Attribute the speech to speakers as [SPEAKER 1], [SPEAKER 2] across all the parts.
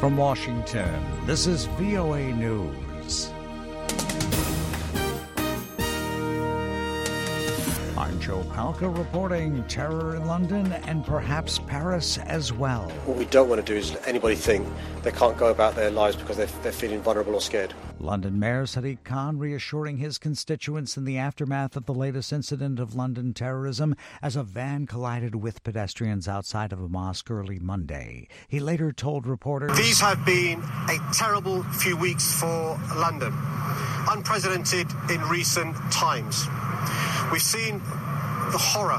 [SPEAKER 1] From Washington, this is VOA News. I'm Joe Palca reporting terror in London and perhaps Paris as well.
[SPEAKER 2] What we don't want to do is let anybody think they can't go about their lives because they're feeling vulnerable or scared.
[SPEAKER 1] London Mayor Sadiq Khan reassuring his constituents in the aftermath of the latest incident of London terrorism as a van collided with pedestrians outside of a mosque early Monday. He later told reporters,
[SPEAKER 2] "These have been a terrible few weeks for London, unprecedented in recent times. We've seen the horror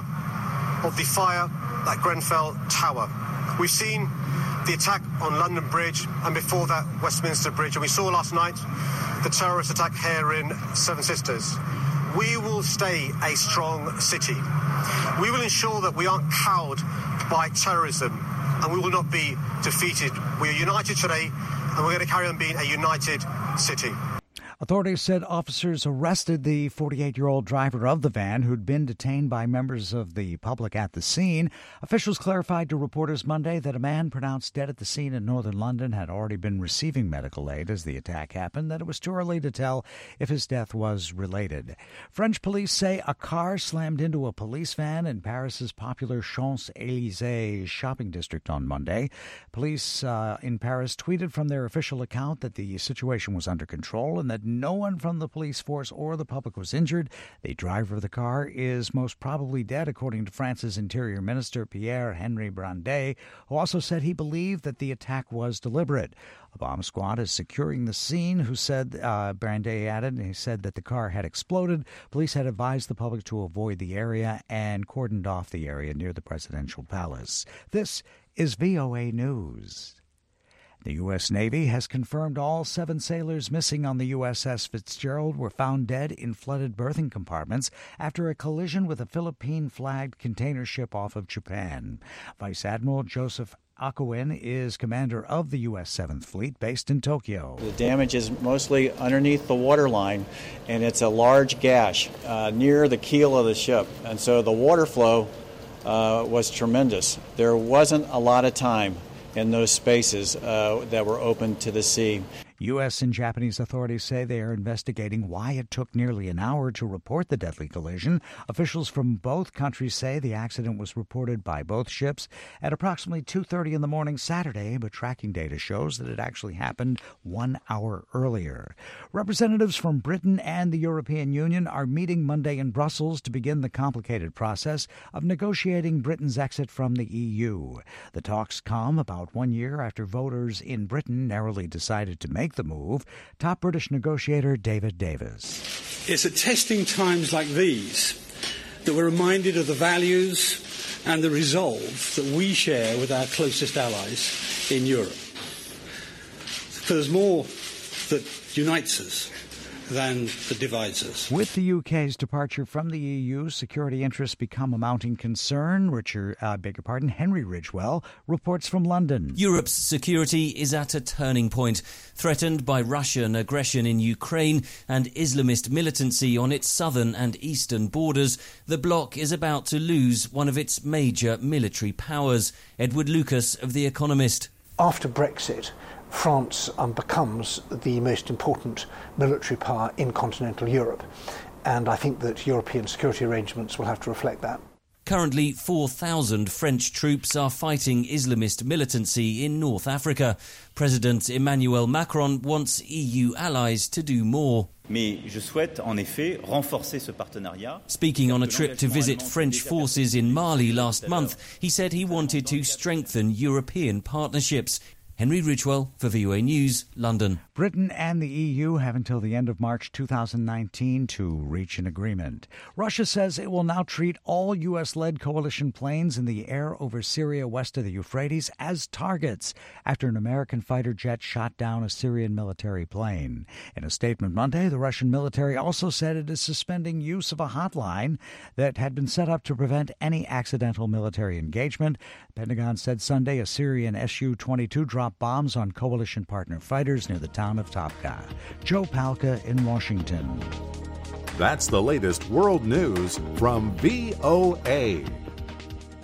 [SPEAKER 2] of the fire at Grenfell Tower. We've seen the attack on London Bridge and before that Westminster Bridge. And we saw last night the terrorist attack here in Seven Sisters. We will stay a strong city. We will ensure that we aren't cowed by terrorism and we will not be defeated. We are united today and we're going to carry on being a united city."
[SPEAKER 1] Authorities said officers arrested the 48-year-old driver of the van who'd been detained by members of the public at the scene. Officials clarified to reporters Monday that a man pronounced dead at the scene in northern London had already been receiving medical aid as the attack happened, that it was too early to tell if his death was related. French police say a car slammed into a police van in Paris's popular Champs-Élysées shopping district on Monday. Police in Paris tweeted from their official account that the situation was under control and that no one from the police force or the public was injured. The driver of the car is most probably dead, according to France's Interior Minister Pierre-Henri Brandet, who also said he believed that the attack was deliberate. A bomb squad is securing the scene, Brandet added. He said that the car had exploded. Police had advised the public to avoid the area and cordoned off the area near the presidential palace. This is VOA News. The U.S. Navy has confirmed all 7 sailors missing on the USS Fitzgerald were found dead in flooded berthing compartments after a collision with a Philippine-flagged container ship off of Japan. Vice Admiral Joseph Akowin is commander of the U.S. 7th Fleet based in Tokyo.
[SPEAKER 3] The damage is mostly underneath the waterline, and it's a large gash near the keel of the ship. And so the water flow was tremendous. There wasn't a lot of time in those spaces that were open to the sea.
[SPEAKER 1] U.S. and Japanese authorities say they are investigating why it took nearly an hour to report the deadly collision. Officials from both countries say the accident was reported by both ships at approximately 2:30 in the morning Saturday, but tracking data shows that it actually happened 1 hour earlier. Representatives from Britain and the European Union are meeting Monday in Brussels to begin the complicated process of negotiating Britain's exit from the EU. The talks come about 1 year after voters in Britain narrowly decided to make the move. Top British negotiator David Davis.
[SPEAKER 4] It's at testing times like these that we're reminded of the values and the resolve that we share with our closest allies in Europe. For there's more that unites us than that divides us.
[SPEAKER 1] With the UK's departure from the EU, security interests become a mounting concern. Henry Ridgwell reports from London.
[SPEAKER 5] Europe's security is at a turning point, threatened by Russian aggression in Ukraine and Islamist militancy on its southern and eastern borders. The bloc is about to lose one of its major military powers. Edward Lucas of The Economist.
[SPEAKER 6] After Brexit, France becomes the most important military power in continental Europe, and I think that European security arrangements will have to reflect that.
[SPEAKER 5] Currently, 4,000 French troops are fighting Islamist militancy in North Africa. President Emmanuel Macron wants EU allies to do more. Speaking on a trip to visit French forces in Mali last month, he said he wanted to strengthen European partnerships. Henry Ridgwell for VOA News, London.
[SPEAKER 1] Britain and the EU have until the end of March 2019 to reach an agreement. Russia says it will now treat all U.S.-led coalition planes in the air over Syria west of the Euphrates as targets after an American fighter jet shot down a Syrian military plane. In a statement Monday, the Russian military also said it is suspending use of a hotline that had been set up to prevent any accidental military engagement. The Pentagon said Sunday a Syrian Su-22 dropped bombs on coalition partner fighters near the town of Topka. Joe Palca in Washington.
[SPEAKER 7] That's the latest world news from VOA.